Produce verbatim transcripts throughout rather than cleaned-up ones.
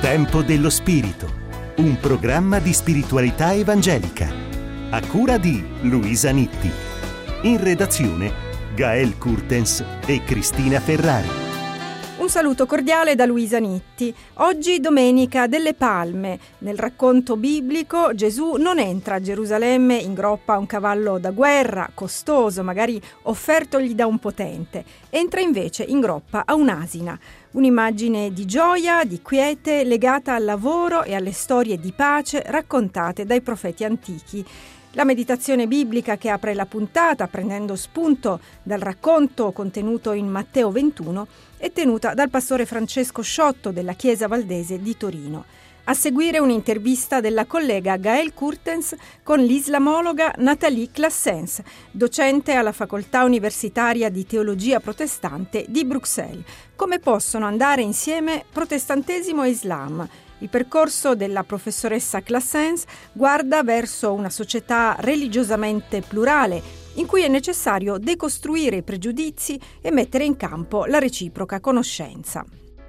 Tempo dello Spirito, un programma di spiritualità evangelica, a cura di Luisa Nitti. In redazione Gael Kurtens e Cristina Ferrari. Un saluto cordiale da Luisa Nitti. Oggi Domenica delle Palme. Nel racconto biblico Gesù non entra a Gerusalemme in groppa a un cavallo da guerra, costoso, magari offertogli da un potente. Entra invece in groppa a un'asina. Un'immagine di gioia, di quiete, legata al lavoro e alle storie di pace raccontate dai profeti antichi. La meditazione biblica che apre la puntata, prendendo spunto dal racconto contenuto in Matteo ventuno, è tenuta dal pastore Francesco Sciotto della Chiesa Valdese di Torino. A seguire un'intervista della collega Gael Kurtens con l'islamologa Nathalie Classens, docente alla Facoltà Universitaria di Teologia Protestante di Bruxelles. Come possono andare insieme protestantesimo e Islam? Il percorso della professoressa Classens guarda verso una società religiosamente plurale, in cui è necessario decostruire i pregiudizi e mettere in campo la reciproca conoscenza.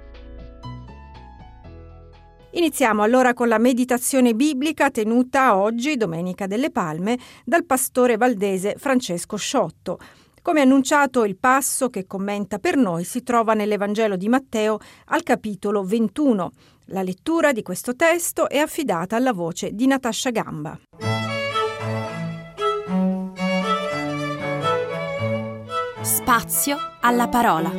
Iniziamo allora con la meditazione biblica tenuta oggi, Domenica delle Palme, dal pastore valdese Francesco Sciotto. Come annunciato, il passo che commenta per noi si trova nell'Evangelo di Matteo al capitolo ventuno. La lettura di questo testo è affidata alla voce di Natascia Gamba. Spazio alla parola.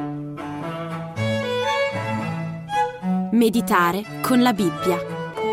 Meditare con la Bibbia.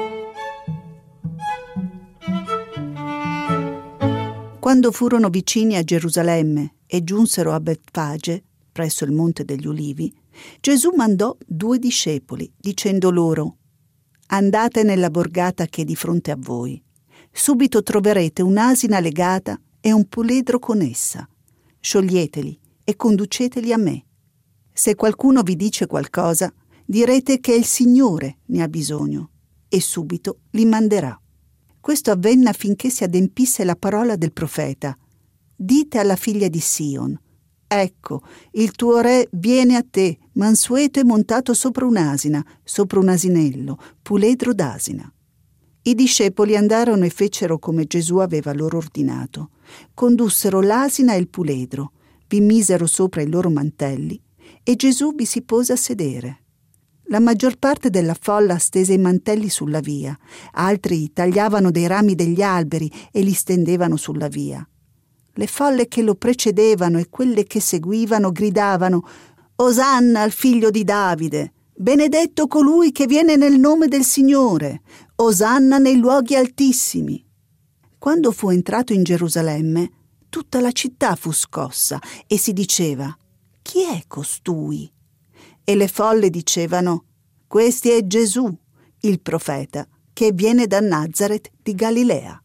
Quando furono vicini a Gerusalemme e giunsero a Betfage, presso il Monte degli Ulivi, Gesù mandò due discepoli, dicendo loro: «Andate nella borgata che è di fronte a voi. Subito troverete un'asina legata e un puledro con essa. Scioglieteli e conduceteli a me. Se qualcuno vi dice qualcosa, direte che il Signore ne ha bisogno, e subito li manderà». Questo avvenne affinché si adempisse la parola del profeta: «Dite alla figlia di Sion: ecco, il tuo re viene a te, mansueto e montato sopra un'asina, sopra un asinello, puledro d'asina». I discepoli andarono e fecero come Gesù aveva loro ordinato. Condussero l'asina e il puledro, vi misero sopra i loro mantelli, e Gesù vi si pose a sedere. La maggior parte della folla stese i mantelli sulla via, altri tagliavano dei rami degli alberi e li stendevano sulla via. Le folle che lo precedevano e quelle che seguivano gridavano: «Osanna al figlio di Davide! Benedetto colui che viene nel nome del Signore! Osanna nei luoghi altissimi!» Quando fu entrato in Gerusalemme, tutta la città fu scossa e si diceva: «Chi è costui?» E le folle dicevano: «Questi è Gesù, il profeta, che viene da Nazaret di Galilea».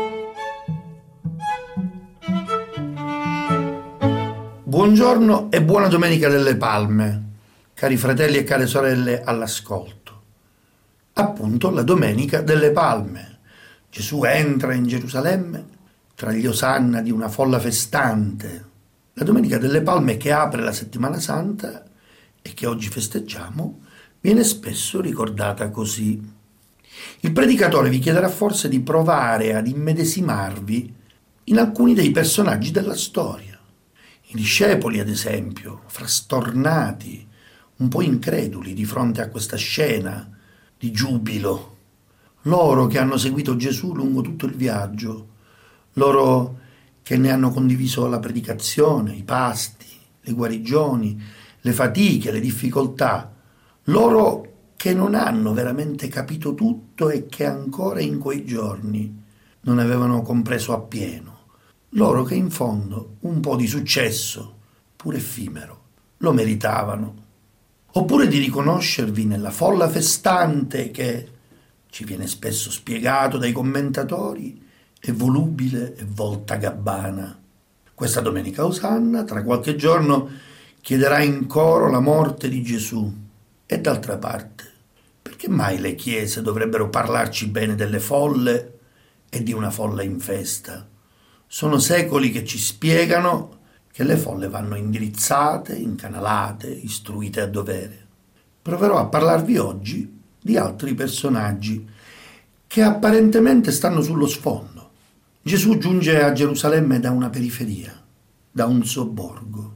Buongiorno e buona Domenica delle Palme, cari fratelli e care sorelle all'ascolto. Appunto la Domenica delle Palme. Gesù entra in Gerusalemme tra gli osanna di una folla festante. La Domenica delle Palme, che apre la Settimana Santa e che oggi festeggiamo, viene spesso ricordata così. Il predicatore vi chiederà forse di provare ad immedesimarvi in alcuni dei personaggi della storia. I discepoli, ad esempio, frastornati, un po' increduli di fronte a questa scena di giubilo. Loro che hanno seguito Gesù lungo tutto il viaggio, loro che ne hanno condiviso la predicazione, i pasti, le guarigioni, le fatiche, le difficoltà, loro che non hanno veramente capito tutto e che ancora in quei giorni non avevano compreso appieno. Loro che in fondo un po' di successo, pur effimero, lo meritavano. Oppure di riconoscervi nella folla festante che, ci viene spesso spiegato dai commentatori, è volubile e voltagabbana. Questa domenica Osanna, tra qualche giorno, chiederà in coro la morte di Gesù. E d'altra parte, perché mai le chiese dovrebbero parlarci bene delle folle e di una folla in festa? Sono secoli che ci spiegano che le folle vanno indirizzate, incanalate, istruite a dovere. Proverò a parlarvi oggi di altri personaggi che apparentemente stanno sullo sfondo. Gesù giunge a Gerusalemme da una periferia, da un sobborgo.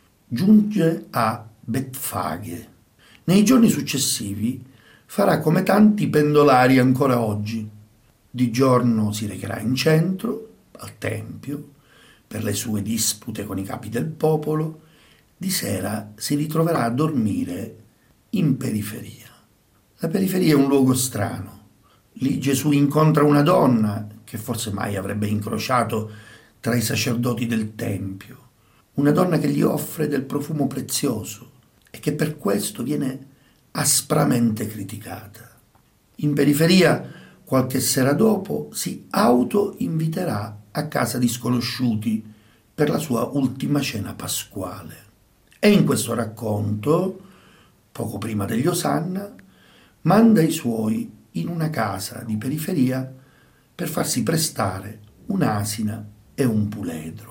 Giunge a Betfage. Nei giorni successivi farà come tanti pendolari ancora oggi. Di giorno si recherà in centro, al Tempio, per le sue dispute con i capi del popolo. Di sera si ritroverà a dormire in periferia. La periferia è un luogo strano. Lì Gesù incontra una donna che forse mai avrebbe incrociato tra i sacerdoti del Tempio. Una donna che gli offre del profumo prezioso e che per questo viene aspramente criticata. In periferia, qualche sera dopo, si auto-inviterà a casa di sconosciuti per la sua ultima cena pasquale. E in questo racconto, poco prima degli Osanna, manda i suoi in una casa di periferia per farsi prestare un'asina e un puledro.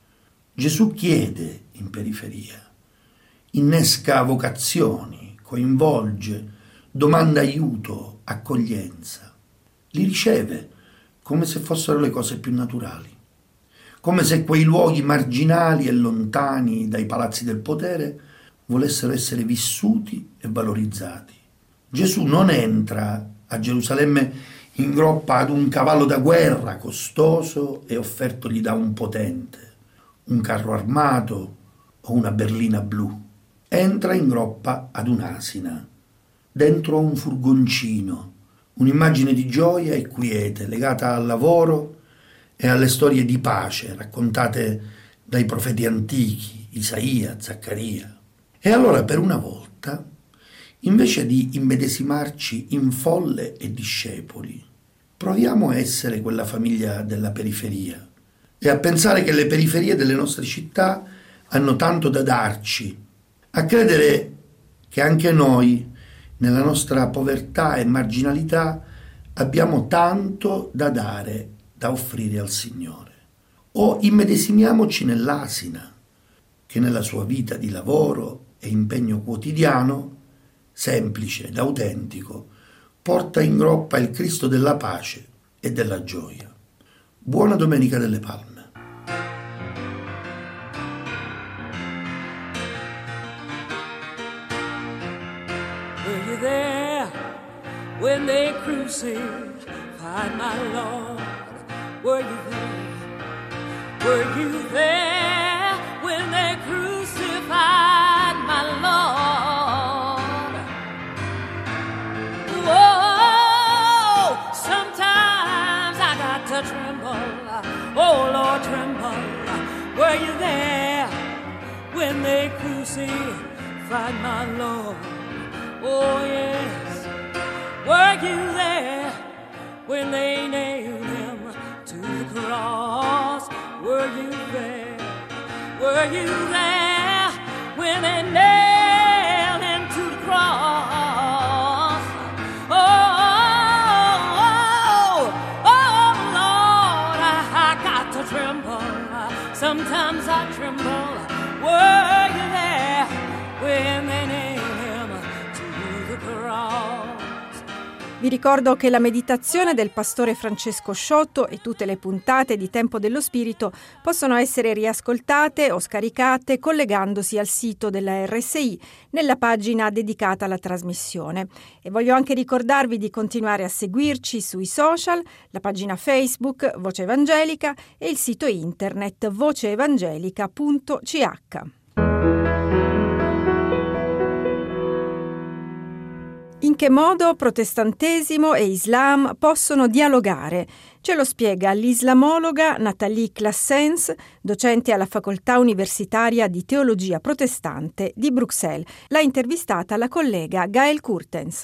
Gesù chiede in periferia, innesca vocazioni, coinvolge, domanda aiuto, accoglienza. Li riceve come se fossero le cose più naturali, come se quei luoghi marginali e lontani dai palazzi del potere volessero essere vissuti e valorizzati. Gesù non entra a Gerusalemme in groppa ad un cavallo da guerra costoso e offertogli da un potente, un carro armato o una berlina blu. Entra in groppa ad un'asina, dentro a un furgoncino, un'immagine di gioia e quiete legata al lavoro e alle storie di pace raccontate dai profeti antichi, Isaia, Zaccaria. E allora per una volta, invece di immedesimarci in folle e discepoli, proviamo a essere quella famiglia della periferia e a pensare che le periferie delle nostre città hanno tanto da darci, a credere che anche noi, nella nostra povertà e marginalità, abbiamo tanto da dare, da offrire al Signore. O immedesimiamoci nell'asina, che nella sua vita di lavoro e impegno quotidiano, semplice ed autentico, porta in groppa il Cristo della pace e della gioia. Buona Domenica delle Palme. Were you there when they crucified my Lord? Were you there? Were you there when they crucified my Lord? Oh, sometimes I got to tremble. Oh, Lord, tremble. Were you there when they crucified my Lord? Oh, yes. Were you there when they nailed him to the cross? Were you there? Were you there when they nailed him to the cross? Oh, oh, oh, oh Lord, I, I got to tremble. Sometimes I tremble. Were you there when they nailed him to the cross? Vi ricordo che la meditazione del pastore Francesco Sciotto e tutte le puntate di Tempo dello Spirito possono essere riascoltate o scaricate collegandosi al sito della R S I nella pagina dedicata alla trasmissione. E voglio anche ricordarvi di continuare a seguirci sui social, la pagina Facebook Voce Evangelica e il sito internet voce evangelica punto c h. In che modo protestantesimo e Islam possono dialogare? Ce lo spiega l'islamologa Nathalie Claessens, docente alla Facoltà Universitaria di Teologia Protestante di Bruxelles. L'ha intervistata la collega Gaëlle Kurtens.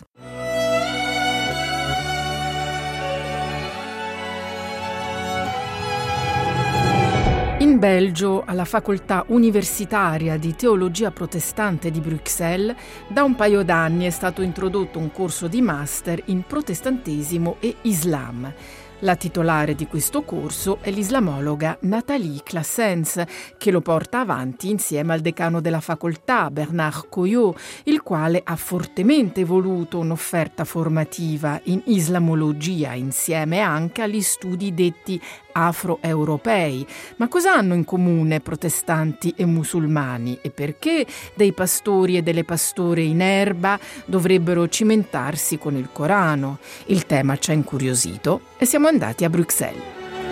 In Belgio, alla Facoltà Universitaria di Teologia Protestante di Bruxelles, da un paio d'anni è stato introdotto un corso di master in protestantesimo e Islam. La titolare di questo corso è l'islamologa Nathalie Claessens, che lo porta avanti insieme al decano della facoltà, Bernard Coyot, il quale ha fortemente voluto un'offerta formativa in islamologia insieme anche agli studi detti afroeuropei. Ma cosa hanno in comune protestanti e musulmani e perché dei pastori e delle pastore in erba dovrebbero cimentarsi con il Corano? Il tema ci ha incuriosito e siamo andati a Bruxelles.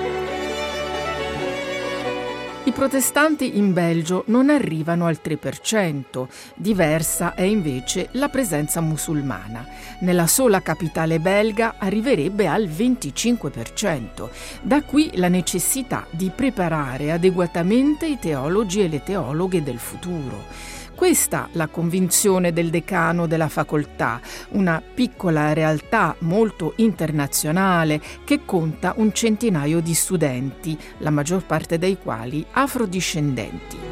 I protestanti in Belgio non arrivano al tre per cento, diversa è invece la presenza musulmana. Nella sola capitale belga arriverebbe al venticinque per cento. Da qui la necessità di preparare adeguatamente i teologi e le teologhe del futuro. Questa la convinzione del decano della facoltà, una piccola realtà molto internazionale che conta un centinaio di studenti, la maggior parte dei quali afrodiscendenti.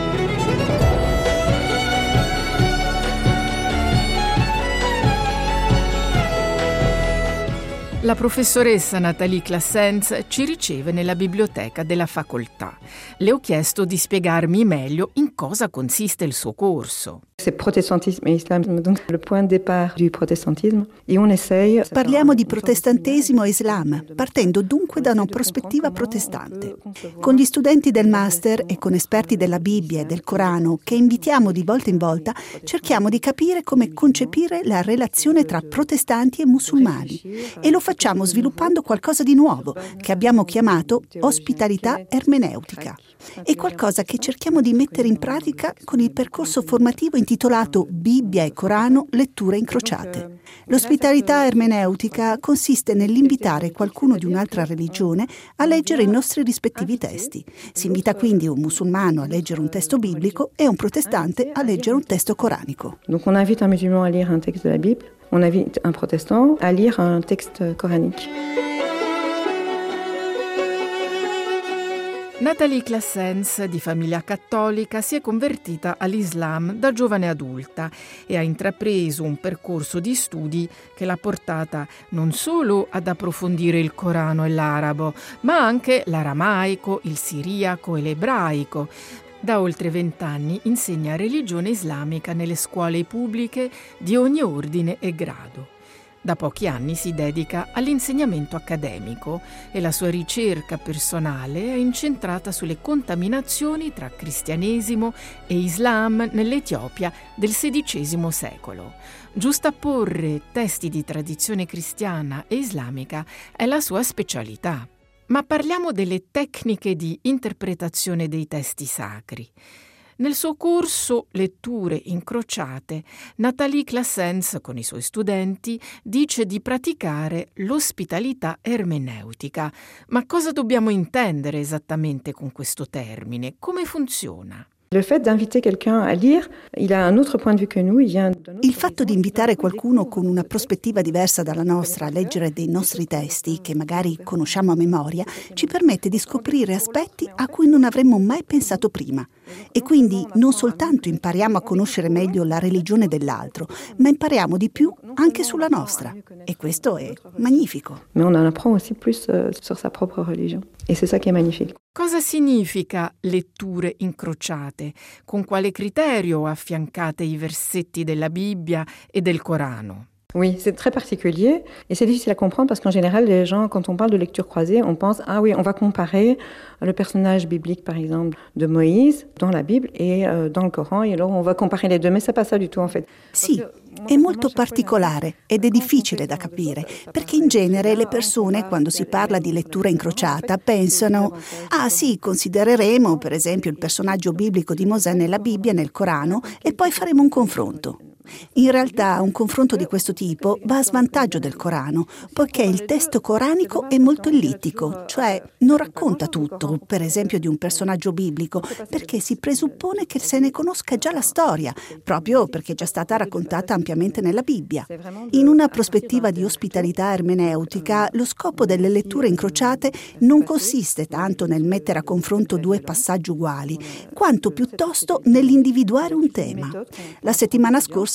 La professoressa Nathalie Claessens ci riceve nella biblioteca della facoltà. Le ho chiesto di spiegarmi meglio in cosa consiste il suo corso. C'est protestantisme et islam, donc le point de départ du protestantisme, et on essaye. Parliamo di protestantesimo e islam, partendo dunque da una prospettiva protestante. Con gli studenti del master e con esperti della Bibbia e del Corano, che invitiamo di volta in volta, cerchiamo di capire come concepire la relazione tra protestanti e musulmani. E lo facciamo sviluppando qualcosa di nuovo, che abbiamo chiamato ospitalità ermeneutica. È qualcosa che cerchiamo di mettere in pratica con il percorso formativo intitolato Bibbia e Corano, letture incrociate. L'ospitalità ermeneutica consiste nell'invitare qualcuno di un'altra religione a leggere i nostri rispettivi testi. Si invita quindi un musulmano a leggere un testo biblico e un protestante a leggere un testo coranico. Donc on invite un musulman à lire un texte de la Bible, on invite un protestant à lire un texte coranique. Nathalie Claessens, di famiglia cattolica, si è convertita all'Islam da giovane adulta e ha intrapreso un percorso di studi che l'ha portata non solo ad approfondire il Corano e l'arabo, ma anche l'aramaico, il siriaco e l'ebraico. Da oltre vent'anni insegna religione islamica nelle scuole pubbliche di ogni ordine e grado. Da pochi anni si dedica all'insegnamento accademico e la sua ricerca personale è incentrata sulle contaminazioni tra cristianesimo e islam nell'Etiopia del sedicesimo secolo. Giustapporre testi di tradizione cristiana e islamica è la sua specialità. Ma parliamo delle tecniche di interpretazione dei testi sacri. Nel suo corso Letture incrociate, Nathalie Claessens con i suoi studenti dice di praticare l'ospitalità ermeneutica. Ma cosa dobbiamo intendere esattamente con questo termine? Come funziona? Le fait d'inviter quelqu'un à lire, il a un autre point de vue que nous, il vient Il fatto di invitare qualcuno con una prospettiva diversa dalla nostra a leggere dei nostri testi, che magari conosciamo a memoria, ci permette di scoprire aspetti a cui non avremmo mai pensato prima. E quindi non soltanto impariamo a conoscere meglio la religione dell'altro, ma impariamo di più anche sulla nostra. E questo è magnifico. Mais on en apprend aussi plus euh, sur sa propre religion. Et c'est ça qui est magnifique. Cosa significa letture incrociate? Con quale criterio affiancate i versetti della Bibbia e del Corano? Oui, c'est très particulier et c'est difficile à comprendre parce qu'en général, les gens, quand on parle de lecture croisée, on pense, ah oui, on va comparer le personnage biblique, par exemple, de Moïse dans la Bible et euh, dans le Coran, et alors on va comparer les deux, mais c'est pas ça du tout en fait. Sì, è molto particolare ed è difficile da capire, perché in genere le persone, quando si parla di lettura incrociata, pensano, ah sì, considereremo per esempio il personaggio biblico di Mosè nella Bibbia e nel Corano e poi faremo un confronto. In realtà un confronto di questo tipo va a svantaggio del Corano, poiché il testo coranico è molto ellittico, cioè non racconta tutto, per esempio di un personaggio biblico, perché si presuppone che se ne conosca già la storia, proprio perché è già stata raccontata ampiamente nella Bibbia. In una prospettiva di ospitalità ermeneutica, lo scopo delle letture incrociate non consiste tanto nel mettere a confronto due passaggi uguali, quanto piuttosto nell'individuare un tema. La settimana scorsa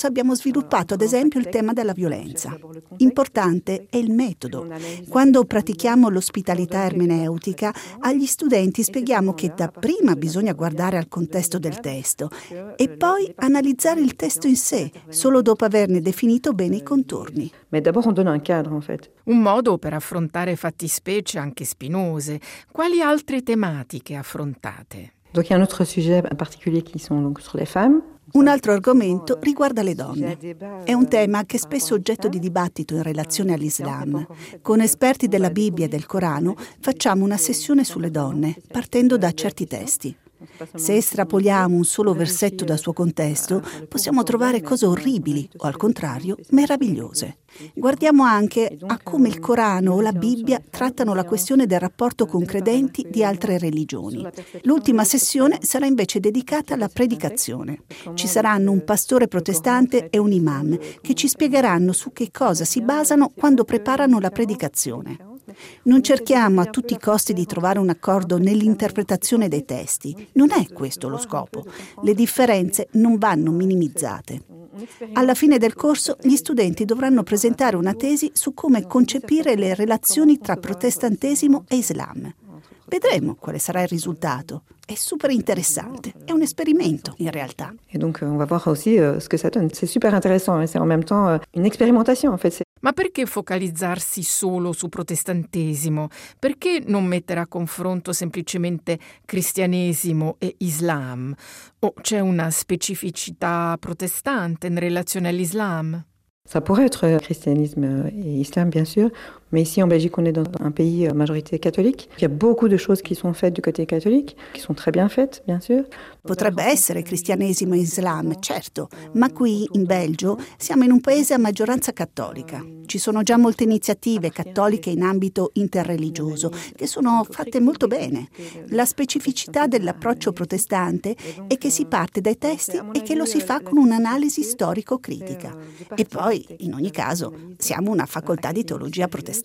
corso abbiamo sviluppato ad esempio il tema della violenza. Importante è il metodo. Quando pratichiamo l'ospitalità ermeneutica, agli studenti spieghiamo che dapprima bisogna guardare al contesto del testo e poi analizzare il testo in sé, solo dopo averne definito bene i contorni. Mais d'abord on donne un cadre en fait. Un modo per affrontare fattispecie anche spinose. Quali altre tematiche affrontate? Donc il y a un autre sujet en particulier qui sont donc sur les femmes. Un altro argomento riguarda le donne. È un tema che è spesso oggetto di dibattito in relazione all'Islam. Con esperti della Bibbia e del Corano facciamo una sessione sulle donne, partendo da certi testi. Se estrapoliamo un solo versetto dal suo contesto, possiamo trovare cose orribili o, al contrario, meravigliose. Guardiamo anche a come il Corano o la Bibbia trattano la questione del rapporto con credenti di altre religioni. L'ultima sessione sarà invece dedicata alla predicazione. Ci saranno un pastore protestante e un imam che ci spiegheranno su che cosa si basano quando preparano la predicazione. Non cerchiamo a tutti i costi di trovare un accordo nell'interpretazione dei testi. Non è questo lo scopo. Le differenze non vanno minimizzate. Alla fine del corso gli studenti dovranno presentare una tesi su come concepire le relazioni tra protestantesimo e Islam. Vedremo quale sarà il risultato. È super interessante, è un esperimento in realtà. Et donc on va voir aussi euh, ce que ça donne. C'est super intéressant et c'est en même temps euh, une expérimentation en fait. C'est... Ma perché focalizzarsi solo su protestantesimo? Perché non mettere a confronto semplicemente cristianesimo e Islam? O c'è una specificità protestante in relazione all'Islam? Ça pourrait être christianisme et islam, bien sûr, mais ici en Belgique, on est dans un pays à majorité catholique. Il y a beaucoup de choses qui sont faites du côté catholique, qui sont très bien faites, bien sûr. Potrebbe essere cristianesimo e islam, certo, ma qui in Belgio siamo in un paese a maggioranza cattolica. Ci sono già molte iniziative cattoliche in ambito interreligioso che sono fatte molto bene. La specificità dell'approccio protestante è che si parte dai testi e che lo si fa con un'analisi storico-critica. E poi, in ogni caso, siamo una facoltà di teologia protestante.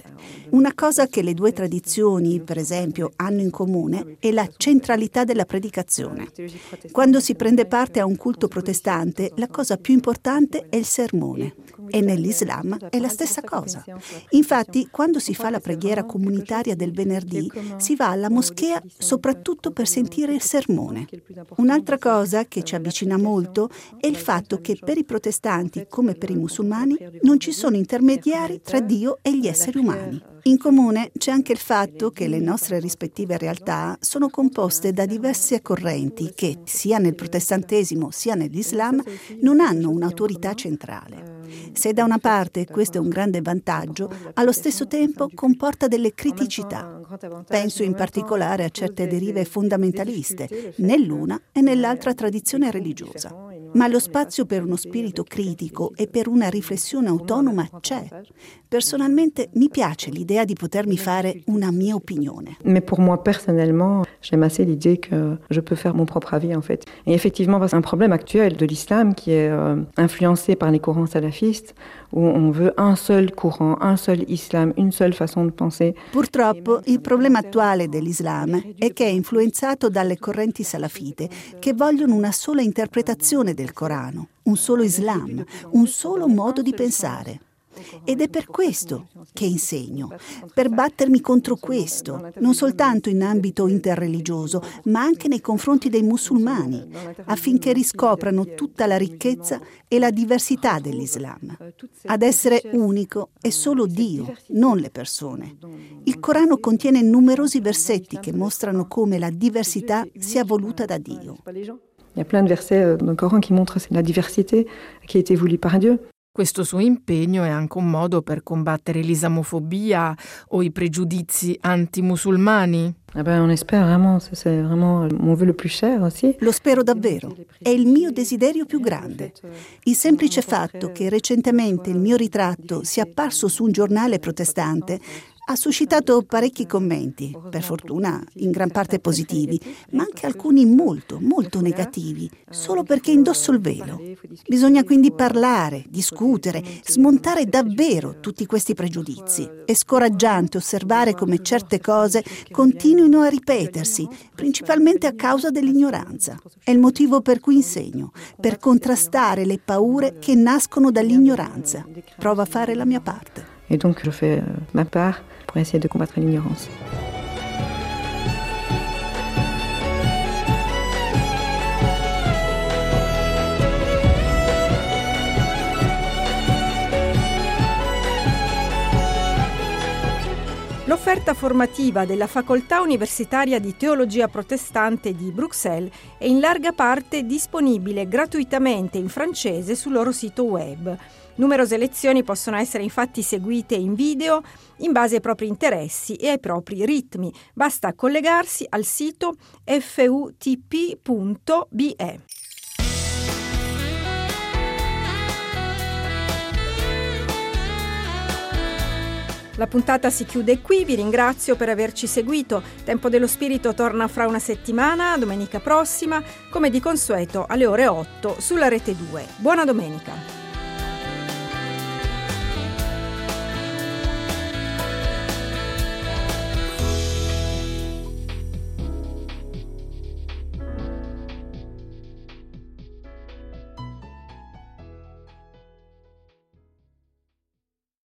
Una cosa che le due tradizioni, per esempio, hanno in comune è la centralità della predicazione. Quando si prende parte a un culto protestante, la cosa più importante è il sermone. E nell'Islam è la stessa cosa. Infatti, quando si fa la preghiera comunitaria del venerdì, si va alla moschea soprattutto per sentire il sermone. Un'altra cosa che ci avvicina molto è il fatto che per i protestanti, come per i musulmani, non ci sono intermediari tra Dio e gli esseri umani. In comune c'è anche il fatto che le nostre rispettive realtà sono composte da diverse correnti che, sia nel protestantesimo sia nell'Islam, non hanno un'autorità centrale. Se da una parte questo è un grande vantaggio, allo stesso tempo comporta delle criticità. Penso in particolare a certe derive fondamentaliste, nell'una e nell'altra tradizione religiosa. Ma lo spazio per uno spirito critico e per una riflessione autonoma c'è. Personalmente mi piace l'idea di potermi fare una mia opinione. Mais pour moi personnellement, j'aime assez l'idée que je peux faire mon propre avis en fait. Et effectivement, c'est un problème actuel de l'islam qui est euh, influencé par les courants salafistes où on veut un seul courant, un seul islam, une seule façon de penser. Purtroppo il problema attuale dell'Islam è che è influenzato dalle correnti salafite che vogliono una sola interpretazione del Corano, un solo Islam, un solo modo di pensare. Ed è per questo che insegno, per battermi contro questo, non soltanto in ambito interreligioso, ma anche nei confronti dei musulmani, affinché riscoprano tutta la ricchezza e la diversità dell'Islam. Ad essere unico è solo Dio, non le persone. Il Corano contiene numerosi versetti che mostrano come la diversità sia voluta da Dio. Il y a plein de versets dans le Coran qui montrent la diversité qui a été voulue par Dieu. Questo suo impegno è anche un modo per combattere l'islamofobia o i pregiudizi antimusulmani? Eh ben, on espère vraiment, c'est vraiment mon vœu le plus cher aussi. Lo spero davvero, è il mio desiderio più grande. Il semplice fatto che recentemente il mio ritratto sia apparso su un giornale protestante Ha suscitato parecchi commenti, per fortuna in gran parte positivi, ma anche alcuni molto, molto negativi, solo perché indosso il velo. Bisogna quindi parlare, discutere, smontare davvero tutti questi pregiudizi. È scoraggiante osservare come certe cose continuino a ripetersi, principalmente a causa dell'ignoranza. È il motivo per cui insegno, per contrastare le paure che nascono dall'ignoranza. Provo a fare la mia parte. Et donc je fais euh, ma part pour essayer de combattre l'ignorance. L'offerta formativa della Facoltà Universitaria di Teologia Protestante di Bruxelles è in larga parte disponibile gratuitamente in francese sul loro sito web. Numerose lezioni possono essere infatti seguite in video in base ai propri interessi e ai propri ritmi. Basta collegarsi al sito f u t p punto b e. La puntata si chiude qui, vi ringrazio per averci seguito. Tempo dello Spirito torna fra una settimana, domenica prossima, come di consueto alle ore otto sulla Rete due. Buona domenica!